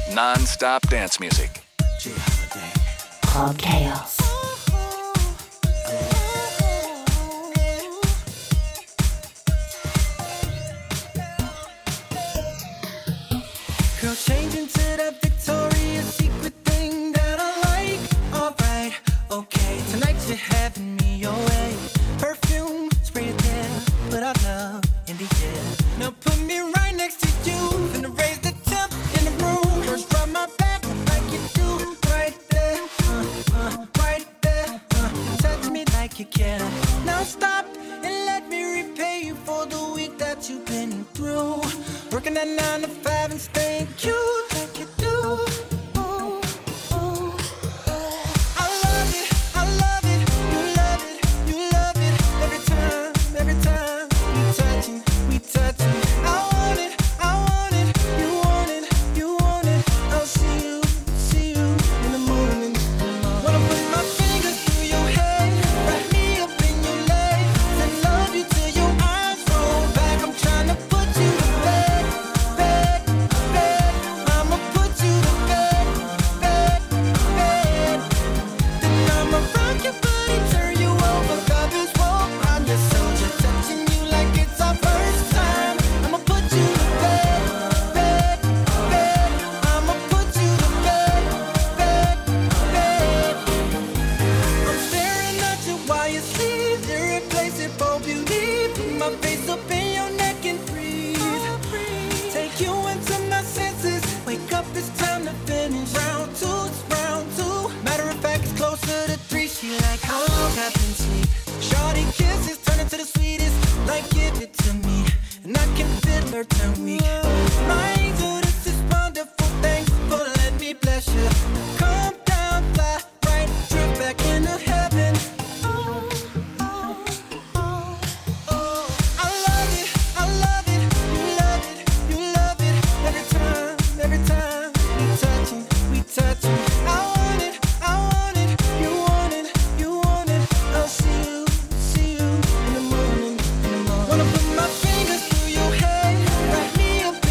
Non-stop dance music. Club Chaos. Girl, change into that Victoria's Secret thing that I like. Alright, okay, tonight you're having me your way. Perfume, spray it there, put our love in the air. Now put me right next to you, finna raise the temp in the room. First rub my back like you do, right there, right there. Touch me like you care. Now stop and let me repay you for the week that you've been through. Working that 9 to 5 and staying cute like you do. Ooh, ooh. I love it, you love it, you love it. Every time we touching. I want it, you want it, you want it. I'll see you in the morning. Wanna put my fingers through your hair, wrap me up in your legs, and love you till your eyes roll back. I'm trying to put you to bed. I'ma put you to bed. Then I'ma rock your body, turn you over, love is war. I'm your soldier, touching you like it's our first time. I'ma put you to bed. I'ma put you to bed. I'm staring at you while you sleep, irreplaceable beauty. Put my face up in your neck and breathe. Take you into my senses. Wake up, it's time to finish. Round two, it's round two. Matter of fact, it's closer to 3. She like, how long I've been asleep? Shorty kisses turn into the sweetest. Like, give it to me, and I can feel her turn weak. My angel, this is wonderful. Thanks for letting me bless you. Come down, fly right, trip back into heaven. I love it, you love it. Every time we touching. I want it, you want it. I'll see you in the morning. Wanna put my fingers through your hair, wrap me up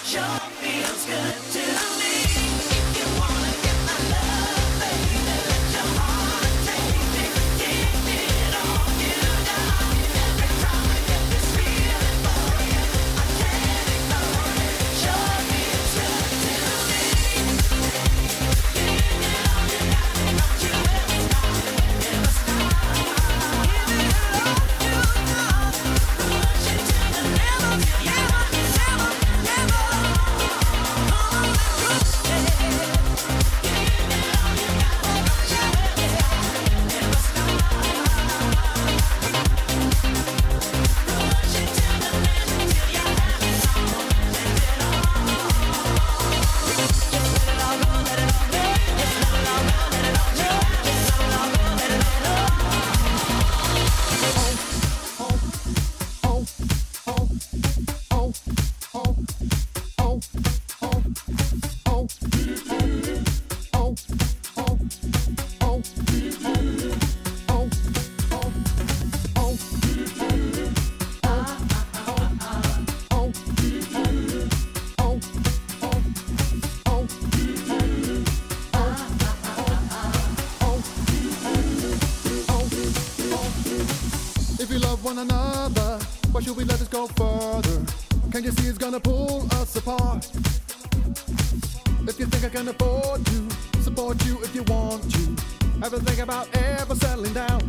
One another, why should we let this go further? Can't you see it's gonna pull us apart? If you think I can afford to support you if you want to, ever think about ever settling down?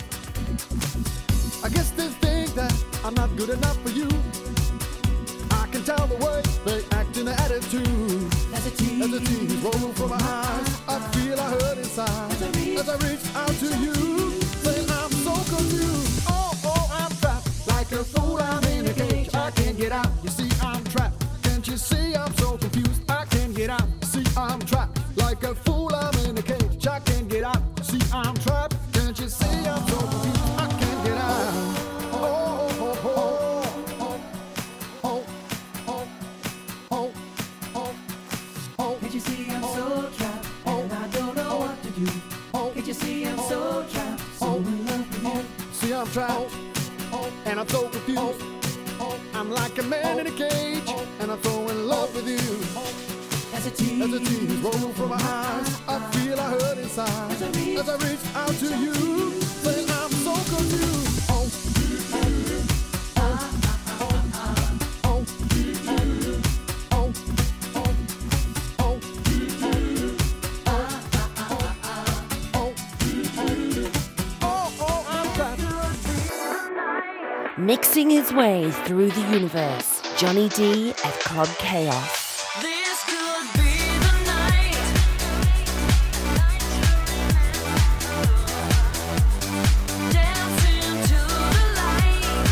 I guess they think that I'm not good enough for you. I can tell the way they act in the attitude. As the tears roll from my eyes, I feel I hurt inside as I reach out to you. Saying I'm so confused. Like a fool, I'm in a cage. I can't get out. You see, I'm trapped. Can't you see I'm so confused? I can't get out. See, I'm trapped. Like a fool, I'm in a cage. I can't get out. See, I'm trapped. Can't you see I'm so confused? I can't get out. Oh, oh, oh, oh, oh, oh, oh, oh, oh. Can't you see I'm so trapped and I don't know what to do? Can't you see I'm so trapped, so in love with you? See, I'm trapped. And I'm so confused. I'm like a man in a cage, and I'm so in love with you. As the tears roll from my eyes, I feel I hurt inside as I reach out to you. Saying I'm so confused. Mixing his way through the universe, Johnny D at Club Chaos. This could be the night. Dancing to the light.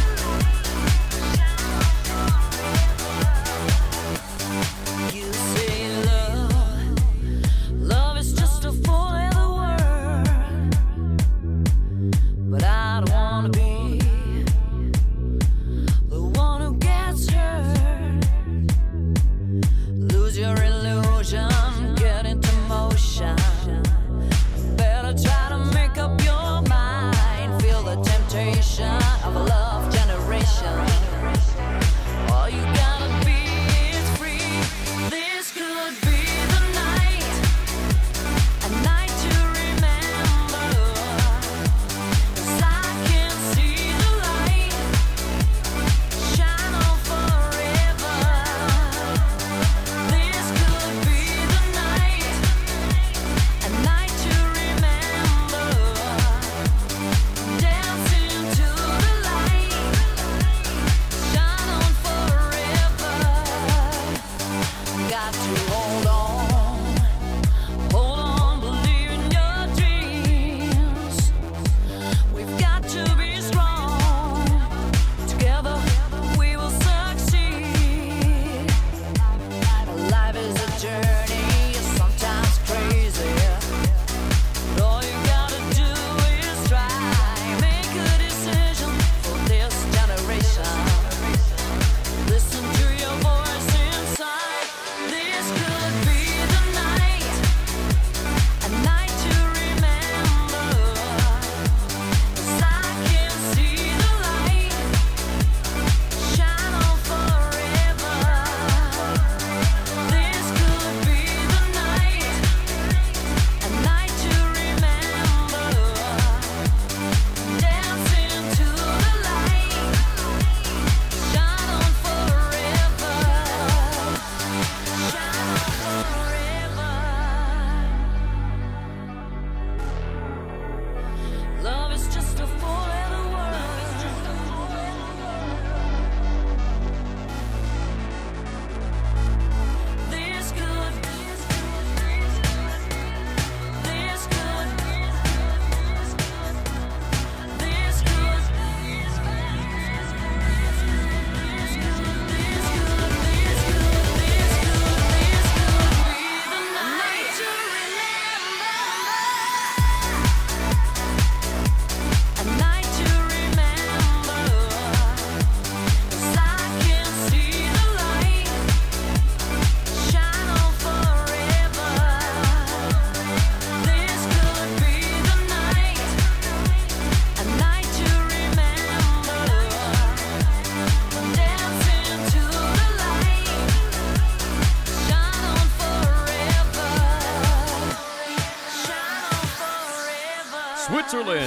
You say love is just a four-letter word, but I don't wanna be the one who gets hurt.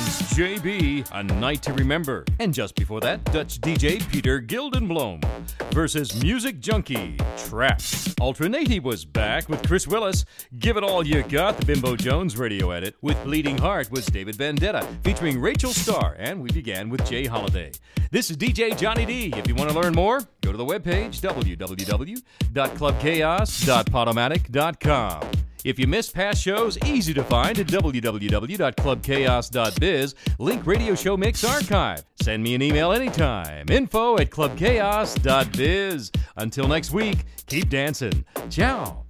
Lawrence JB, A Night to Remember. And just before that, Dutch DJ Peter Gildenblom versus Music Junkie, Trapped. Alternati was back with Chris Willis, Give It All You Got, the Bimbo Jones radio edit. With Bleeding Heart was David Vendetta, featuring Rachel Starr, and we began with Jay Holiday. This is DJ Johnny D. If you want to learn more, go to the webpage, www.clubchaos.podomatic.com. If you missed past shows, easy to find at www.clubchaos.biz. Link Radio Show Mix Archive. Send me an email anytime. info@clubchaos.biz. Until next week, keep dancing. Ciao.